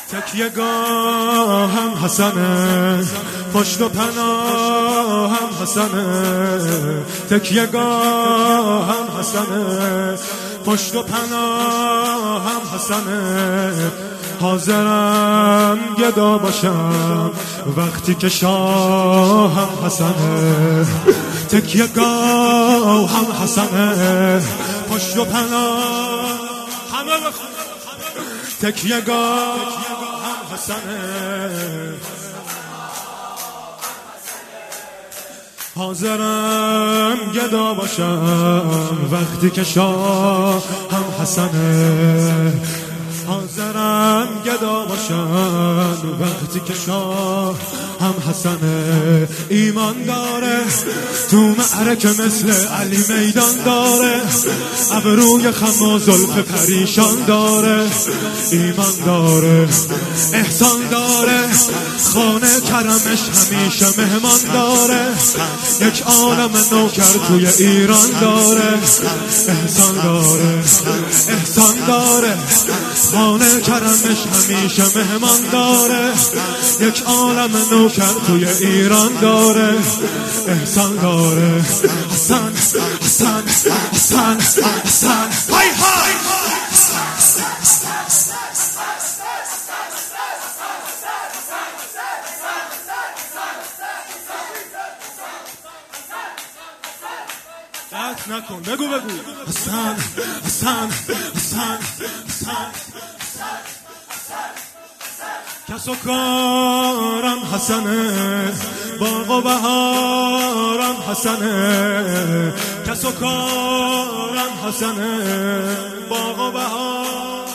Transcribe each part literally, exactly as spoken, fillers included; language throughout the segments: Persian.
تکیه گاه هم حسنه، پشت و پناه هم حسنه. تکیه گاه هم حسنه، پشت و پناه هم حسنه. حاضرم گدا باشم وقتی که شاه هم حسنه. تکیه گاه هم حسنه، پشت و پناه همه بخون. تکیه گاه هم حسنه، حاضرم گدا باشم وقتی که شاه هم حسنه. حاضرم گدا باشم وقتی که شاه هم حسنه. ایمان داره تو معرکه مثل علی میدان داره، ابروی خم و زلف پریشان داره. ایمان داره احسان داره، خانه کرمش همیشه مهمان داره. یک عالم نوکر توی ایران داره. احسان داره احسان داره، خانه کرمش همیشه مهمان داره. یک عالم نوکر توی ایران داره. احسان داره. حسن حسن حسن حسن های های دست نکن، بگو بگو. حسن حسن حسن حسن کس و کارم حسنه، باغ و بهارم حسنه. کس و کارم حسنه، باغ و بهار.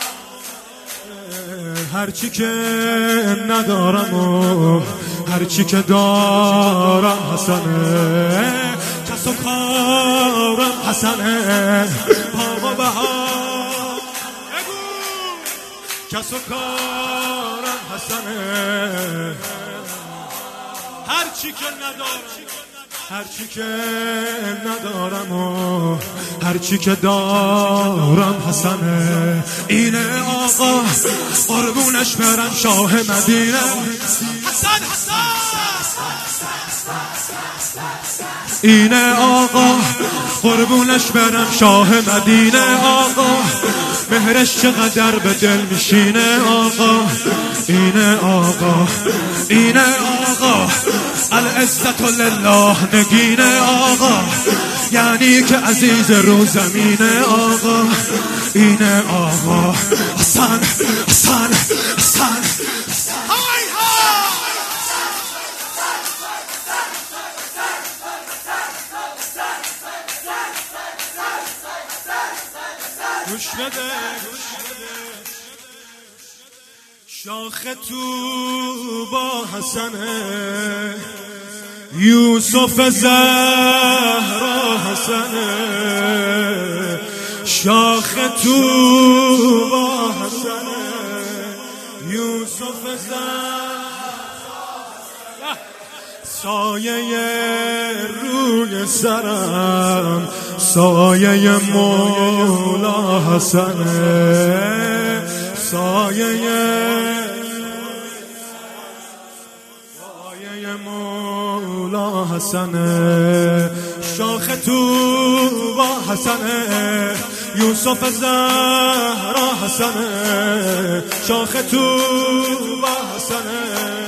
هرچی که ندارم و هرچی که دارم حسنه. کس و کارم حسنه، باغ و بهار. کس و کارم حسنه، هرچی که ندارم هرچی که ندارم و هرچی که دارم حسنه. اینه آقا قربونش برم شاه مدینه. حسن حسن اینه آقا قربونش برم شاه مدینه. آقا مهرش چقدر به دل میشینه. آقا اینه آقا اینه آقا العزت لله نگینه. آقا یعنی که عزیز رو زمینه. آقا اینه آقا حسن حسن حسن های های گوش بده شاخ تو با حسنه، یوسف زهرا حسنه. شاخ تو با حسنه، یوسف زهرا. سایه روی سرم سایه مولا حسنه. سایه سایه مولا حسنه. شاخ تو با حسنه، یوسف زهرا حسنه. شاخ تو با حسنه،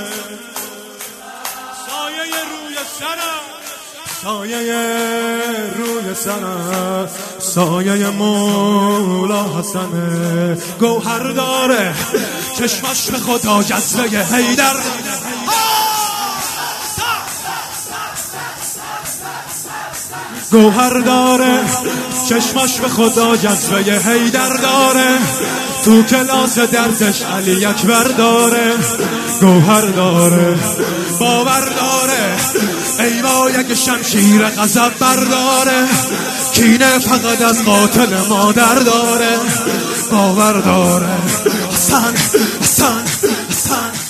سایه روی سرم سایه روی سرم سایه مولا حسنه. گوهر داره چشمش به خدا جذبه حیدر. گوهر داره چشمش به خدا جذبه حیدر داره. تو کلاس درسش علی اکبر داره. گوهر داره باور داره، ای با یک شمشیر غضب برداره. کینه فقط از قاتل مادر داره. باور داره حسن حسن حسن